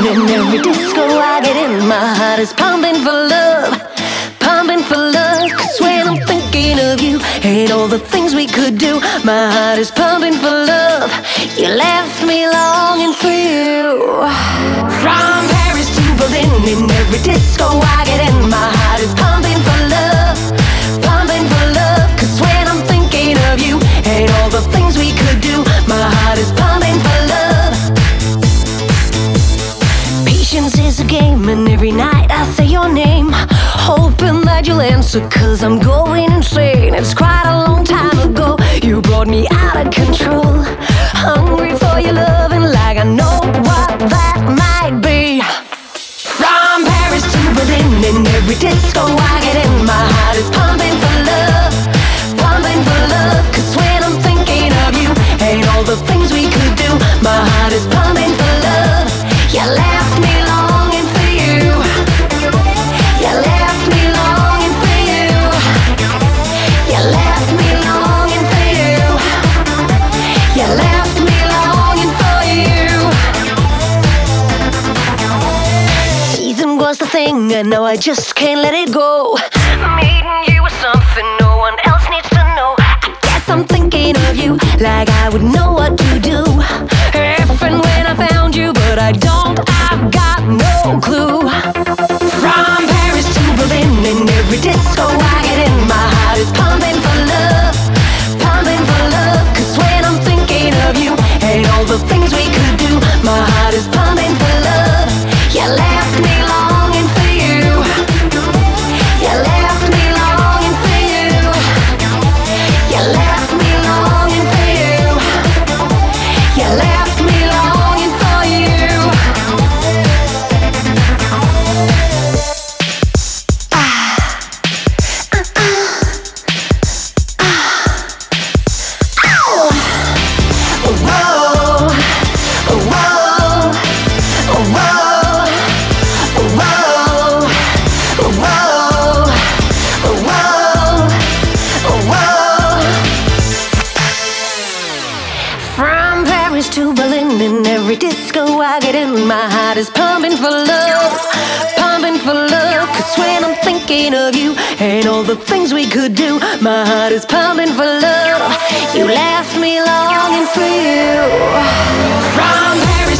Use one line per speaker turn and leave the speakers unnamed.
in every disco I get in. My heart is pumping for love, pumping for love. 'Cause when I'm thinking of you and all the things we could do, my heart is pumping for love. You left me longing for you. From Paris to Berlin, in every disco I get in. My heart is pumping for love, pumping for love. 'Cause when I'm thinking of you and all the things we could do, my heart is pumping for love. Patience is a game, and every night I say your name, hoping that you'll answer, 'cause I'm going insane. It's quite a long time ago you brought me out of control. Hungry for your loving like I know what that might be. From Paris to Berlin, in every disco I get in. My heart is pumping for love, pumping for love. 'Cause when I'm thinking of you and all the things we could do, my heart is pumping for love. You left me longing for you. You left me longing for you. You left me longing for you. You left me longing for you. Season was the thing, and now I just can't let it go. Meeting you was something no one else needs to know. I guess I'm thinking of you like I would know what to do if and when I found you, but I don't, I've got no clue. From Paris to Berlin, in every disco I get in. My heart is pumping for love, pumping for love. 'Cause when I'm thinking of you and all the things we could do, my heart is pumping for love. You left me longing for you. You left me longing for you. You left me longing for you. You left me longing for you. From Paris to Berlin, in every disco I get in. My heart is pumping for love, pumping for love. 'Cause when I'm thinking of you and all the things we could do, my heart is pumping for love. You left me longing for you. From Paris